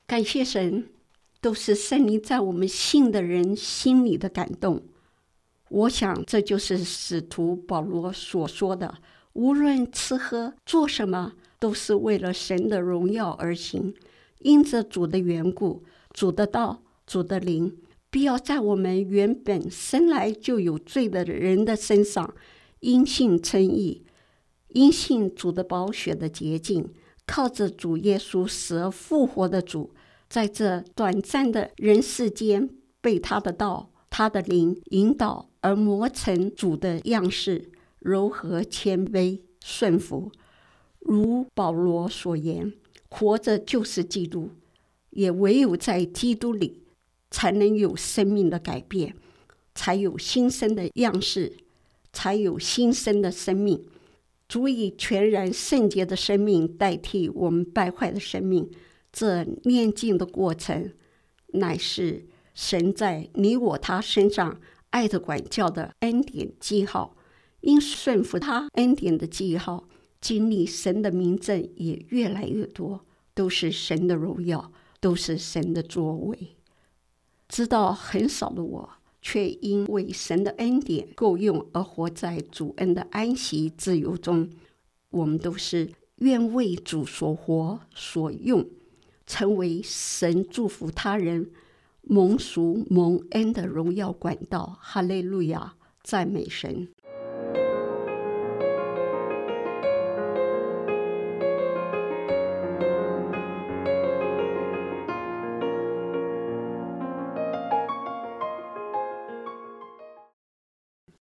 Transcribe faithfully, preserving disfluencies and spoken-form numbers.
感谢神，都是圣灵在我们信的人心里的感动。我想这就是使徒保罗所说的，无论吃喝做什么，都是为了神的荣耀而行，因着主的缘故，主的道，主的灵，必要在我们原本生来就有罪的人的身上因信称义，因信主的宝血的洁净，靠着主耶稣死而复活的主，在这短暂的人世间被他的道，他的灵引导而磨成主的样式，柔和谦卑顺服。如保罗所言，活着就是基督，也唯有在基督里才能有生命的改变，才有新生的样式，才有新生的生命，足以全然圣洁的生命代替我们败坏的生命。这炼净的过程乃是神在你我他身上爱的管教的恩典记号，因顺服他恩典的记号，经历神的明证也越来越多，都是神的荣耀，都是神的作为。知道很少的我，却因为神的恩典够用而活在主恩的安息自由中。我们都是愿为主所活所用，成为神祝福他人蒙赎蒙恩的荣耀管道。哈利路亚，赞美神。